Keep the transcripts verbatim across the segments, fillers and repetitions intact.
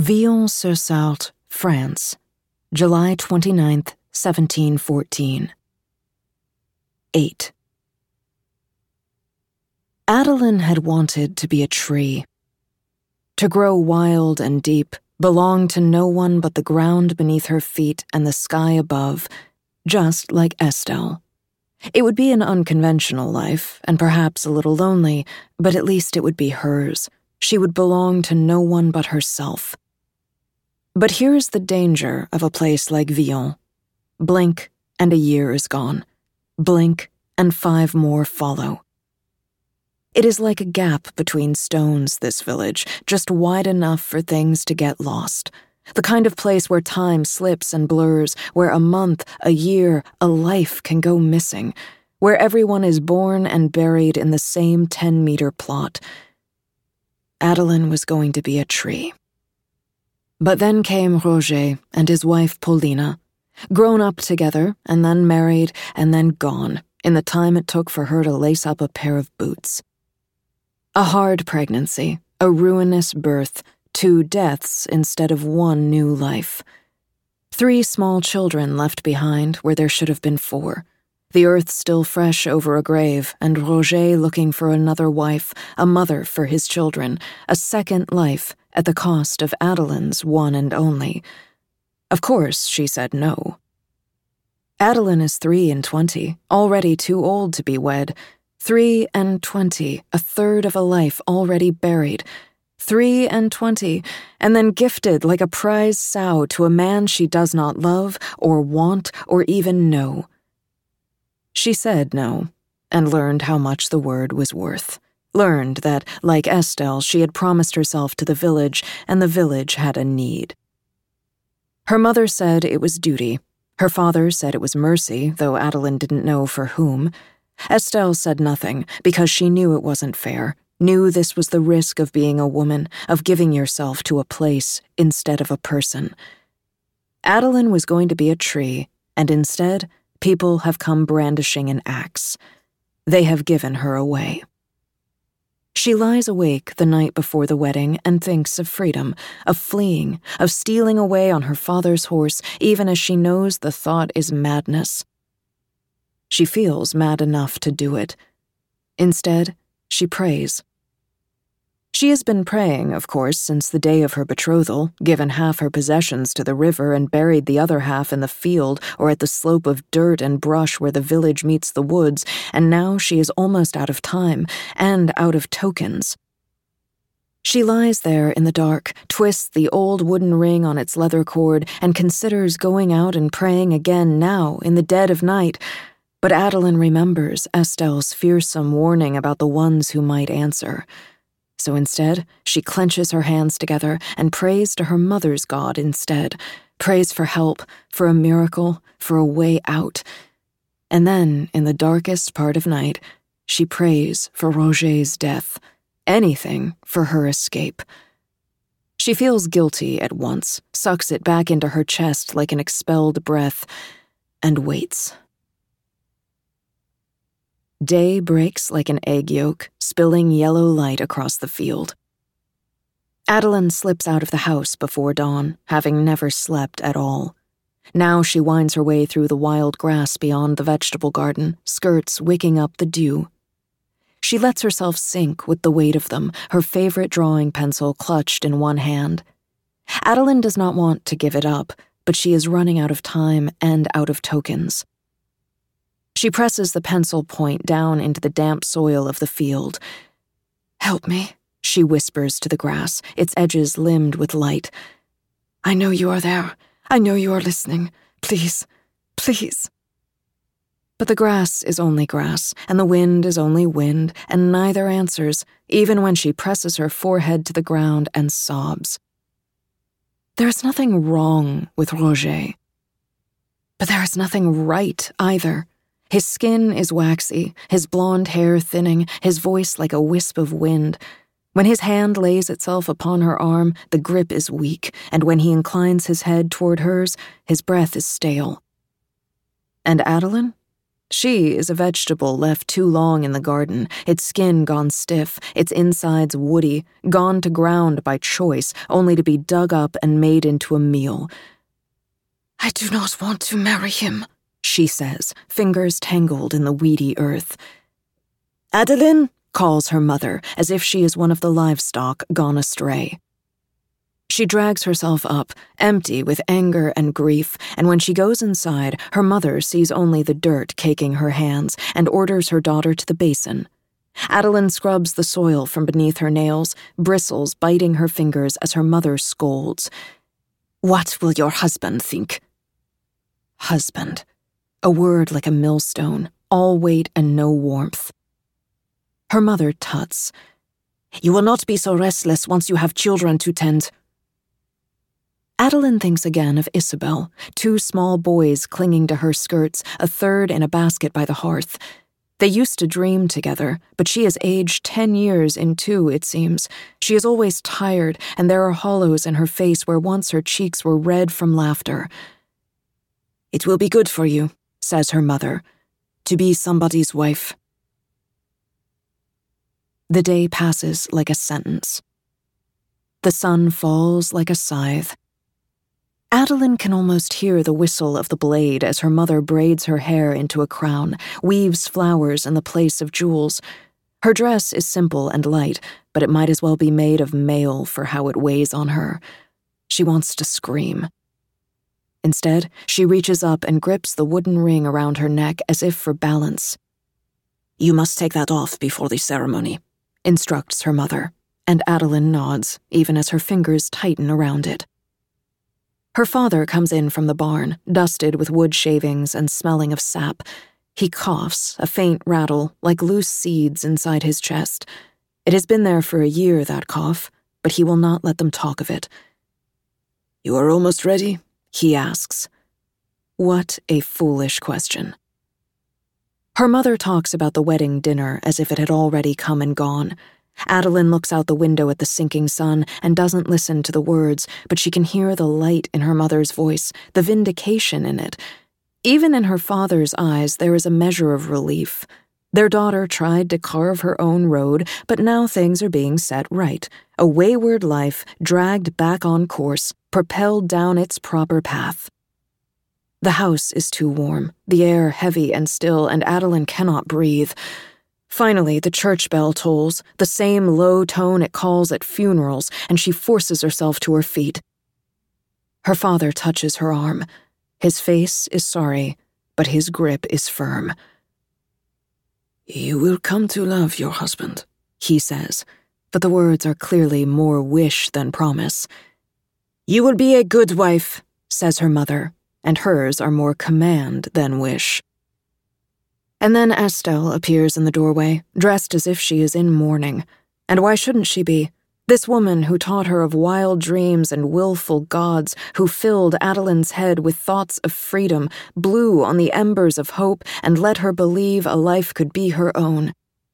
Villons-sur-Sarthe, France, July twenty-ninth, seventeen fourteen. eight. Adeline had wanted to be a tree. To grow wild and deep, belong to no one but the ground beneath her feet and the sky above, just like Estelle. It would be an unconventional life, and perhaps a little lonely, but at least it would be hers. She would belong to no one but herself. But here's the danger of a place like Villons. Blink, and a year is gone. Blink, and five more follow. It is like a gap between stones, this village, just wide enough for things to get lost. The kind of place where time slips and blurs, where a month, a year, a life can go missing, where everyone is born and buried in the same ten-meter plot. Adeline was going to be a tree. But then came Roger and his wife Paulina, grown up together and then married and then gone in the time it took for her to lace up a pair of boots. A hard pregnancy, a ruinous birth, two deaths instead of one new life. Three small children left behind where there should have been four. The earth still fresh over a grave, and Roger looking for another wife, a mother for his children, a second life at the cost of Adeline's one and only. Of course, she said no. Adeline is three and twenty, already too old to be wed. Three and twenty, a third of a life already buried. Three and twenty, and then gifted like a prize sow to a man she does not love or want or even know. She said no, and learned how much the word was worth. Learned that, like Estelle, she had promised herself to the village, and the village had a need. Her mother said it was duty. Her father said it was mercy, though Adeline didn't know for whom. Estelle said nothing, because she knew it wasn't fair, knew this was the risk of being a woman, of giving yourself to a place instead of a person. Adeline was going to be a tree, and instead, people have come brandishing an axe. They have given her away. She lies awake the night before the wedding and thinks of freedom, of fleeing, of stealing away on her father's horse, even as she knows the thought is madness. She feels mad enough to do it. Instead, she prays. She has been praying, of course, since the day of her betrothal, given half her possessions to the river and buried the other half in the field or at the slope of dirt and brush where the village meets the woods, and now she is almost out of time and out of tokens. She lies there in the dark, twists the old wooden ring on its leather cord, and considers going out and praying again now in the dead of night. But Adeline remembers Estelle's fearsome warning about the ones who might answer. So instead, she clenches her hands together and prays to her mother's God instead, prays for help, for a miracle, for a way out. And then, in the darkest part of night, she prays for Roger's death, anything for her escape. She feels guilty at once, sucks it back into her chest like an expelled breath, and waits. Day breaks like an egg yolk, spilling yellow light across the field. Adeline slips out of the house before dawn, having never slept at all. Now she winds her way through the wild grass beyond the vegetable garden, skirts wicking up the dew. She lets herself sink with the weight of them, her favorite drawing pencil clutched in one hand. Adeline does not want to give it up, but she is running out of time and out of tokens. She presses the pencil point down into the damp soil of the field. "Help me," she whispers to the grass, its edges limned with light. "I know you are there. I know you are listening. Please, please." But the grass is only grass, and the wind is only wind, and neither answers, even when she presses her forehead to the ground and sobs. There is nothing wrong with Roger. But there is nothing right either. His skin is waxy, his blonde hair thinning, his voice like a wisp of wind. When his hand lays itself upon her arm, the grip is weak, and when he inclines his head toward hers, his breath is stale. And Adeline? She is a vegetable left too long in the garden, its skin gone stiff, its insides woody, gone to ground by choice, only to be dug up and made into a meal. "I do not want to marry him," she says, fingers tangled in the weedy earth. "Adeline," calls her mother, as if she is one of the livestock gone astray. She drags herself up, empty with anger and grief, and when she goes inside, her mother sees only the dirt caking her hands and orders her daughter to the basin. Adeline scrubs the soil from beneath her nails, bristles biting her fingers as her mother scolds. "What will your husband think?" Husband. A word like a millstone, all weight and no warmth. Her mother tuts. "You will not be so restless once you have children to tend." Adeline thinks again of Isabel, two small boys clinging to her skirts, a third in a basket by the hearth. They used to dream together, but she has aged ten years in two, it seems. She is always tired, and there are hollows in her face where once her cheeks were red from laughter. "It will be good for you," says her mother, "to be somebody's wife." The day passes like a sentence. The sun falls like a scythe. Adeline can almost hear the whistle of the blade as her mother braids her hair into a crown, weaves flowers in the place of jewels. Her dress is simple and light, but it might as well be made of mail for how it weighs on her. She wants to scream. Instead, she reaches up and grips the wooden ring around her neck as if for balance. "You must take that off before the ceremony," instructs her mother, and Adeline nods, even as her fingers tighten around it. Her father comes in from the barn, dusted with wood shavings and smelling of sap. He coughs, a faint rattle, like loose seeds inside his chest. It has been there for a year, that cough, but he will not let them talk of it. "You are almost ready?" he asks. What a foolish question. Her mother talks about the wedding dinner as if it had already come and gone. Adeline looks out the window at the sinking sun and doesn't listen to the words, but she can hear the light in her mother's voice, the vindication in it. Even in her father's eyes, there is a measure of relief. Their daughter tried to carve her own road, but now things are being set right. A wayward life, dragged back on course, propelled down its proper path. The house is too warm, the air heavy and still, and Adeline cannot breathe. Finally, the church bell tolls, the same low tone it calls at funerals, and she forces herself to her feet. Her father touches her arm. His face is sorry, but his grip is firm. "You will come to love your husband," he says, but the words are clearly more wish than promise. "You will be a good wife," says her mother, and hers are more command than wish. And then Estelle appears in the doorway, dressed as if she is in mourning. And why shouldn't she be? This woman who taught her of wild dreams and willful gods, who filled Adeline's head with thoughts of freedom, blew on the embers of hope, and let her believe a life could be her own.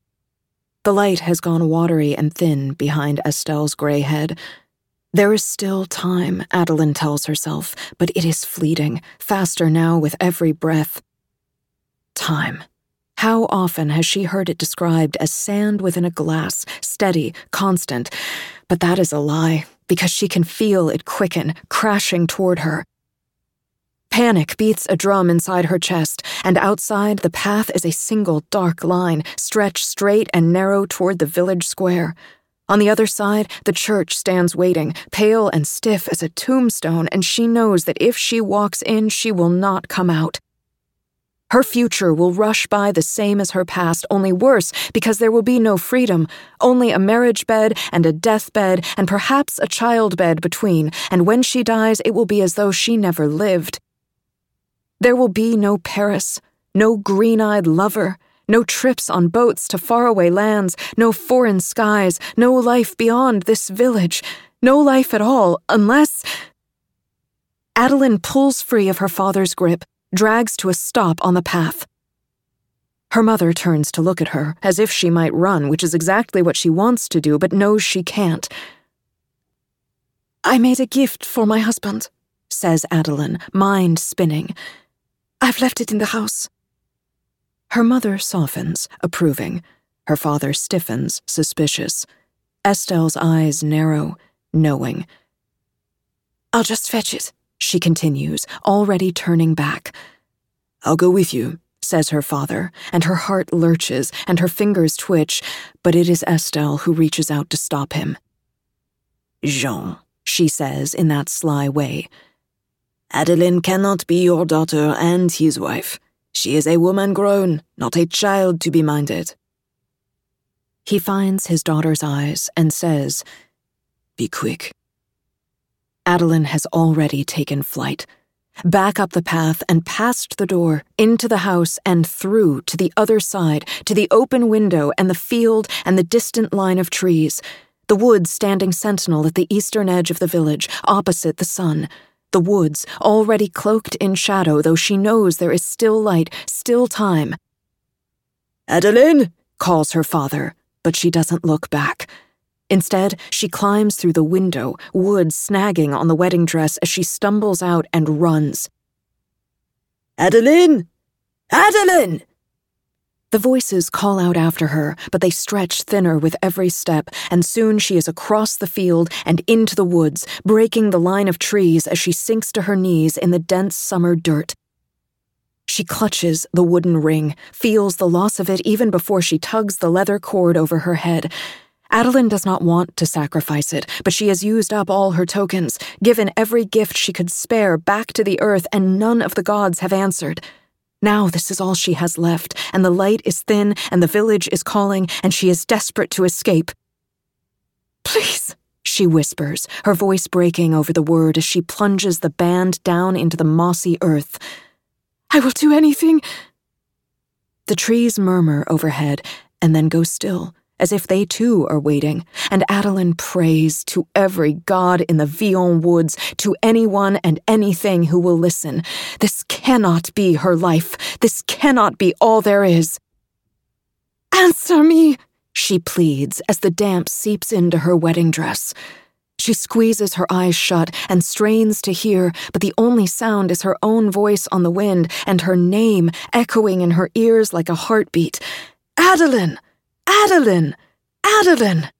The light has gone watery and thin behind Estelle's gray head. There is still time, Adeline tells herself, but it is fleeting, faster now with every breath. Time. How often has she heard it described as sand within a glass, steady, constant, but that is a lie, because she can feel it quicken, crashing toward her. Panic beats a drum inside her chest, and outside the path is a single dark line, stretched straight and narrow toward the village square. On the other side, the church stands waiting, pale and stiff as a tombstone, and she knows that if she walks in, she will not come out. Her future will rush by the same as her past, only worse, because there will be no freedom, only a marriage bed and a deathbed and perhaps a childbed between, and when she dies, it will be as though she never lived. There will be no Paris, no green-eyed lover, no trips on boats to faraway lands, no foreign skies, no life beyond this village, no life at all, unless... Adeline pulls free of her father's grip, drags to a stop on the path. Her mother turns to look at her, as if she might run, which is exactly what she wants to do, but knows she can't. "I made a gift for my husband," says Adeline, mind spinning. "I've left it in the house." Her mother softens, approving. Her father stiffens, suspicious. Estelle's eyes narrow, knowing. "I'll just fetch it," she continues, already turning back. "I'll go with you," says her father, and her heart lurches and her fingers twitch, but it is Estelle who reaches out to stop him. "Jean," she says in that sly way, "Adeline cannot be your daughter and his wife. She is a woman grown, not a child to be minded." He finds his daughter's eyes and says, "Be quick." Adeline has already taken flight. Back up the path and past the door, into the house and through to the other side, to the open window and the field and the distant line of trees, the woods standing sentinel at the eastern edge of the village, opposite the sun, the woods already cloaked in shadow, though she knows there is still light, still time. "Adeline!" calls her father, but she doesn't look back. Instead, she climbs through the window, wood snagging on the wedding dress as she stumbles out and runs. "Adeline! Adeline!" The voices call out after her, but they stretch thinner with every step, and soon she is across the field and into the woods, breaking the line of trees as she sinks to her knees in the dense summer dirt. She clutches the wooden ring, feels the loss of it even before she tugs the leather cord over her head. Adeline does not want to sacrifice it, but she has used up all her tokens, given every gift she could spare back to the earth, and none of the gods have answered. Now this is all she has left, and the light is thin, and the village is calling, and she is desperate to escape. "Please," she whispers, her voice breaking over the word as she plunges the band down into the mossy earth. "I will do anything." The trees murmur overhead, and then go still, as if they too are waiting, and Adeline prays to every god in the Villon woods, to anyone and anything who will listen. This cannot be her life. This cannot be all there is. "Answer me," she pleads as the damp seeps into her wedding dress. She squeezes her eyes shut and strains to hear, but the only sound is her own voice on the wind and her name echoing in her ears like a heartbeat. "Adeline! Adeline! Adeline!"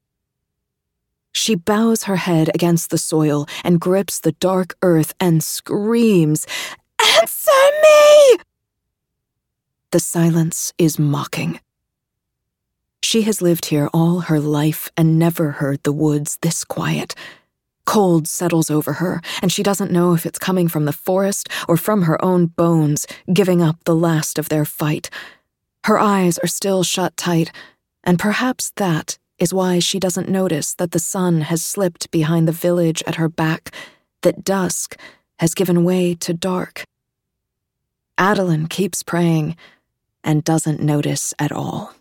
She bows her head against the soil and grips the dark earth and screams, "Answer me!" The silence is mocking. She has lived here all her life and never heard the woods this quiet. Cold settles over her, and she doesn't know if it's coming from the forest or from her own bones, giving up the last of their fight. Her eyes are still shut tight, and perhaps that is why she doesn't notice that the sun has slipped behind the village at her back, that dusk has given way to dark. Adeline keeps praying and doesn't notice at all.